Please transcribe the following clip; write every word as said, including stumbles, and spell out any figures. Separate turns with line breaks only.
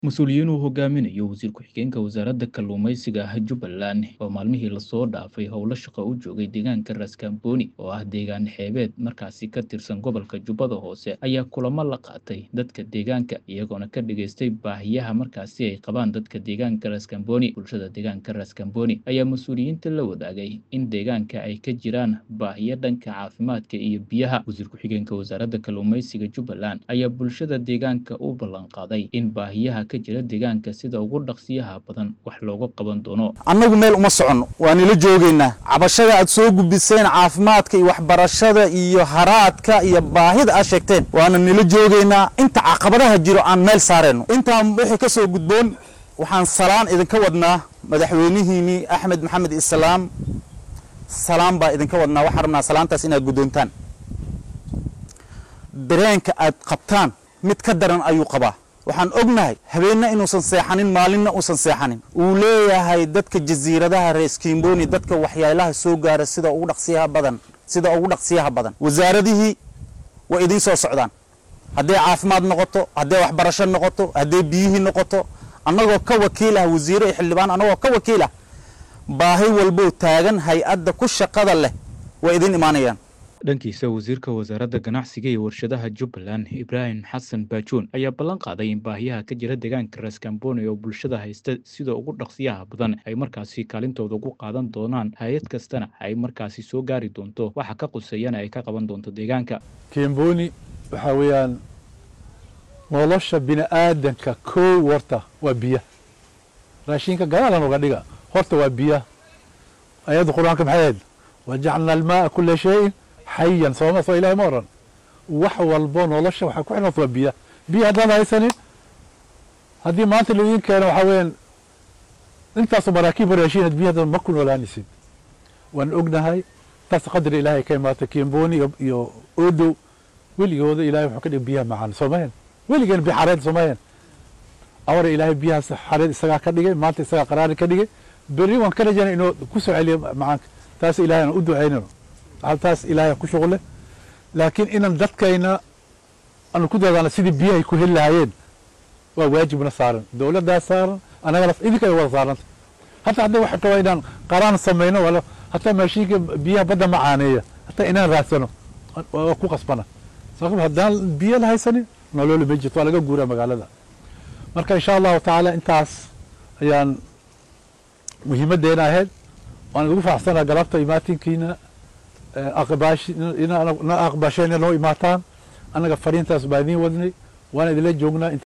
Mas'uuliyiin uu hogaaminayo wasiir ku-xigeenka wasaaradda kalluumeysiga ah Jubbaland oo maalmihii lasoo dhaafay howlo shaqo u joogay deegaanka Raskamboni oo ah deegaan xeebeed markaasi ka tirsan gobolka Jubbada Hoose ayaa kulamo la qaatay dadka deegaanka iyagoona ka dhageystay baahiyaha markaasi ay qabaan dadka deegaanka Raskamboni. Bulshada deegaanka Raskamboni ayaa mas'uuliyiinta la wadaagay in deegaanka ay ka jiraan baahiyo dhanka caafimaadka iyo biyaha. Wasiir ku-xigeenka wasaaradda kalluumeysiga Jubbaland ayaa bulshada deegaanka u ballan qaaday in baahiyaha ka jira deegaanka sida ugu dhaqsiyaha badan wax looga qaban doono.
annagu meel uma socono waan ila joogeynaa cabashada aad soo gudbiseen caafimaadka iyo waxbarashada iyo haraadka iyo baahida aad sheegteen waana nila joogeynaa inta caqabadaha jiro aan meel saareyno intaan wixii ka soo gudboon waxaan salaan idinka wadnaa madaxweynihiinii Axmed Maxamed Islaam salaam baa idinka wadnaa waxaan rabnaa salaantaas inaad guddoontaan dareenka aad qabtaan mid ka daran ayuu qabaa waxaan ognahay habeenna inuusan seexanin maalinna uusan seexanin uu leeyahay dadka jasiiradaha Raskamboni dadka waxyaalaha soo gaara sida ugu dhaqsiyaha badan sida ugu dhaqsiyaha badan wasaaradihii way idin soo socdaan haddii caafimaad noqoto haddii waxbarasho noqoto haddii biyihii noqoto annagoo ka wakiil ah wasiir iyo xildhibaan annagoo ka wakiil ah baahi walbo taagan hay'adda ku shaqada leh way idin imaanayaan.
dhankiisa wasiirka wasaaradda ganacsiga iyo warshadaha Jubbaland Ibrahim Xasan Baajoon ayaa ballan qaaday in baahiyaha ka jira deegaanka Raskamboni oo bulshada haysta sida ugu dhaqsiyaha badan ay markaasi kaalintooda ugu qaadan doonaan hay'ad kastana ay markaasi soo gaari doonto waxa ka quseeyana ay ka qaban doonto deegaanka.
Kamboni waxa weeyaan nolosha bini'aadanka koo warta waa biyo raashinka gadaal uga dhiga horta waa biyo ayadu quraanka maxay wajacalna almaa kulli shay حيا صوما صو إلهي مرة وحول بون والله شو حكوا إحنا طلبية بيها هذا هاي سنة هذه ما أنت اللي كانوا حوين أنت أصلا مراكب راشين بيها هذا ما كنا ولا نسيب وأن أجنا هاي تقدر إلهي كما تكيمبوني يو أودو واللي هو إلهي حكي بيها معنا صومين واللي كان بحراد صومين أور إلهي بيها حراد السجا كديه ما أنت السجا قرار كديه بري وان كان جاني إنه كسر عليه معك تاس إلهي أنا أودو عينه haltaas ilaahay ku shuqul leh laakiin inaan dadkayna aan ku dadaano sidii biyaha ku heli lahaayeen waa waajibna saaran dawladda saaran anaga laf idinka ay wada saaran hatta hadda waxa ka waynaan qaraan sameeyno wala hatta maashiinka biyaha badda macaaneeya hatta inaan raadsano waa ku qasbana sabab haddaan biyo la haysanin nolol ma jirto laga guura magaalada marka insha Allah taala intaas ayaan muhiimadeena ahayd waan ugu faaxsanaa galabta imaatinkiina أقباش إن أنا أقباشين لو إماتان أنا قفرين تاس بعدين ودني وأنا إذا جوجنا